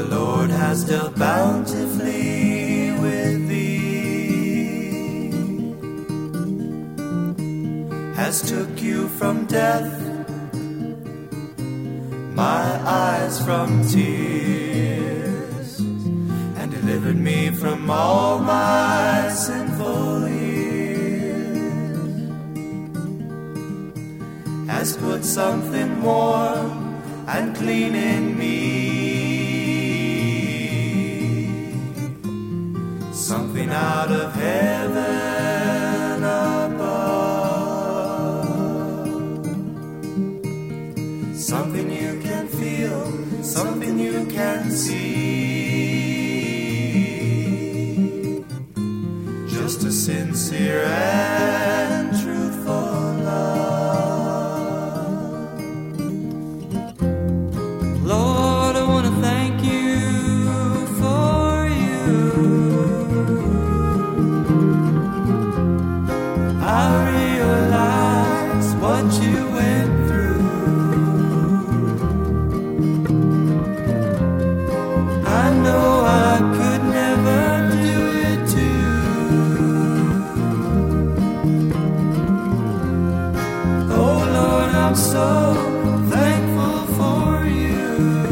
The Lord has dealt bountifully with thee, has took you from death, my eyes from tears, and delivered me from all my sinful years, has put something warm and clean in me, something out of heaven above, something you can feel, something you can see, just a sincere and truthful love. Lord, I want to thank you for you. I realize what you went through. I know I could never do it too. Oh Lord, I'm so thankful for you.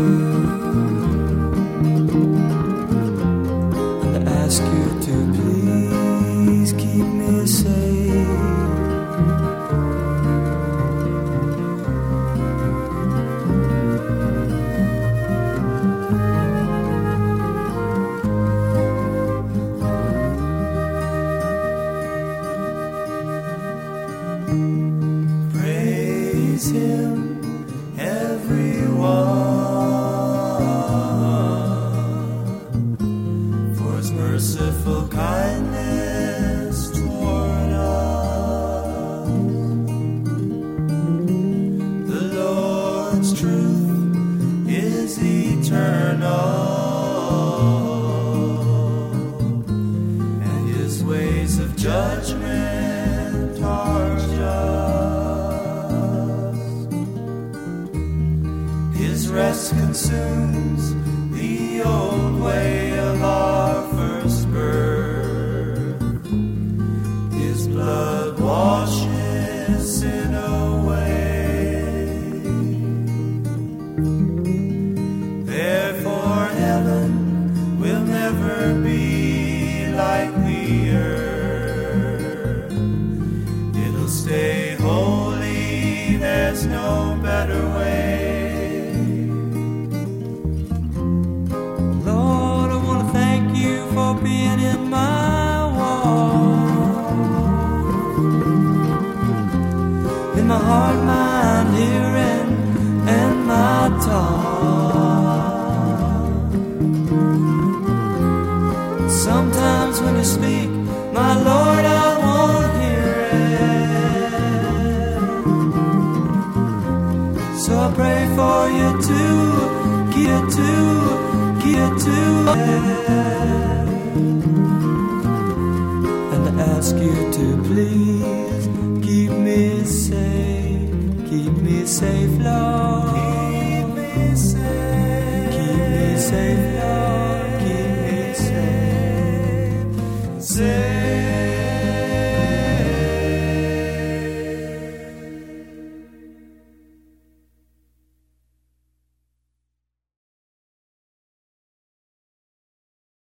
And I ask you to please keep me safe. Praise Him, everyone, for His merciful kindness toward us. The Lord's truth is eternal, and His ways of judgment are just. His rest consumes the old way of our first birth. His blood washes sin away. Therefore heaven will never be like the earth. It'll stay holy, there's no better way. Lord, I want to thank you for being in my walk, in my heart, mind, hearing, and my talk. Sometimes when you speak, my Lord, I won't hear it. So I pray for you to get to and I ask you to please